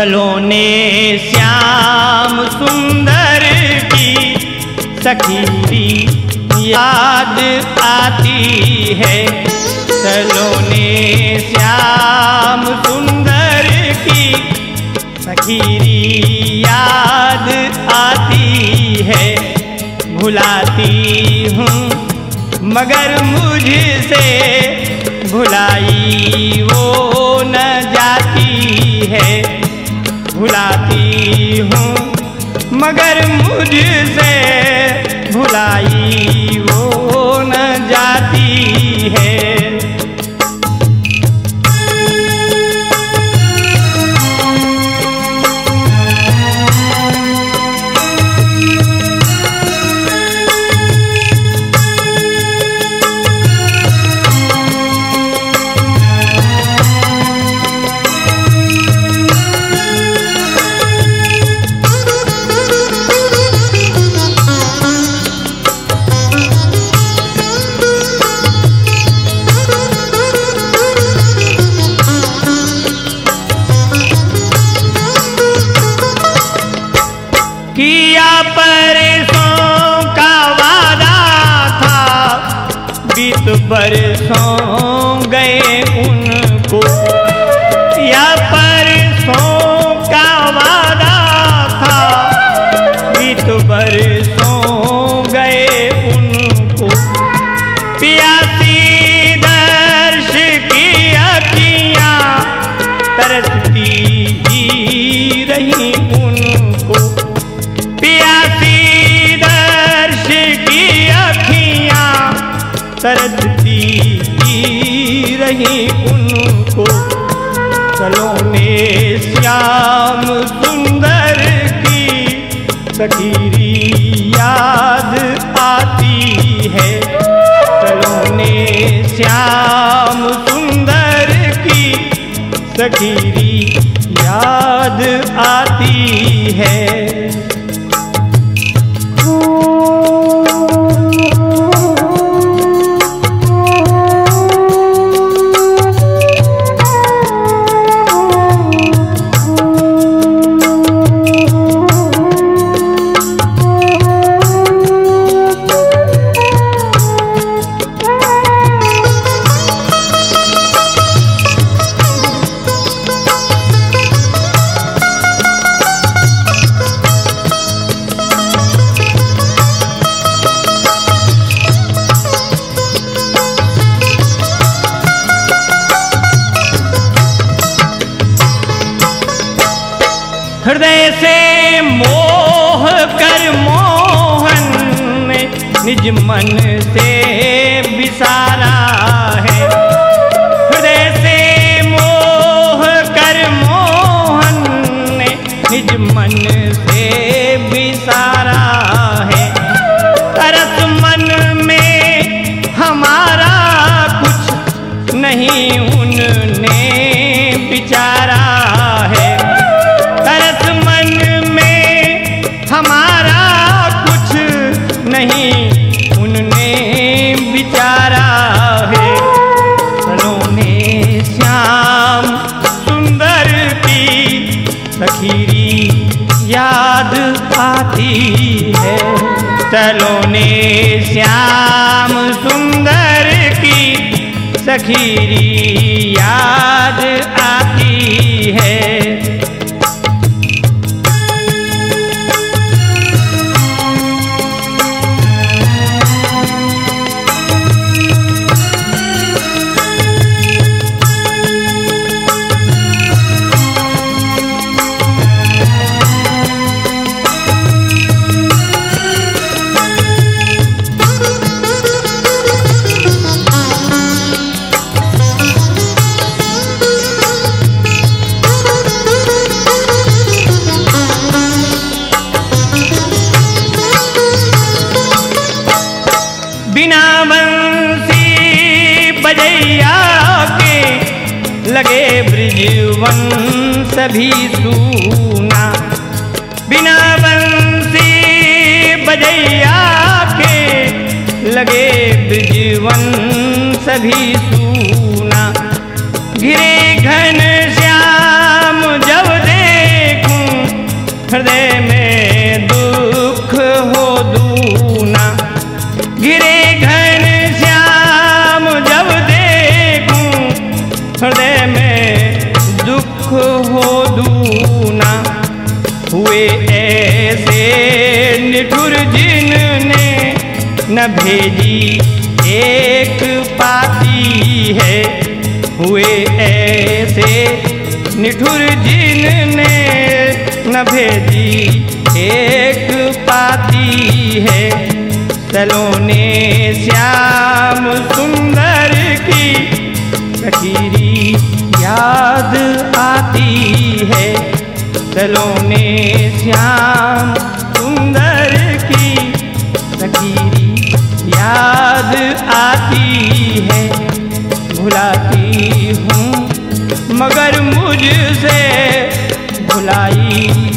सलोने श्याम सुंदर की सखीरी याद आती है। सलोने श्याम सुंदर की सखीरी याद आती है। भुलाती हूँ मगर मुझसे भुलाई वो न जाती है। भुलाती हूँ मगर मुझसे भुलाई वो न जाती है। किया परसों का वादा था, बीत बरसों गए उनको। या परसों का वादा था, बीत बरसों गए उनको। प्यासी दर्श की अखियाँ तरसती ही रही उनको। प्यासी दर्श की अखियाँ तरसती ही रही उनको। सलोने श्याम सुंदर की सखीरी याद आती है। सलोने श्याम सुंदर की सखीरी याद आती है। हृदय से मोह कर मोहन ने निज मन से विसारा है। हृदय से मोह कर मोहन ने निज मन से विसारा है। तरस मन में हमारा कुछ नहीं उनने विचारा है। हमारा कुछ नहीं उनने विचारा है। सलोने श्याम सुंदर की सखीरी याद आती है। सलोने श्याम सुंदर की सखीरी याद आती है। बिना बंसी बजैया के लगे ब्रिजवन सभी सूना। बिना बंसी बजैया के लगे ब्रिजवन सभी सूना। घिरे घन श्याम जब दे न भेजी एक पाती है। हुए ऐसे निठुर जिनने न भेजी एक पाती है। सलोने श्याम सुंदर की कठीरी याद आती है। सलोने श्याम सुंदर की कठीरी याद आती है। भुलाती हूँ मगर मुझसे भुलाई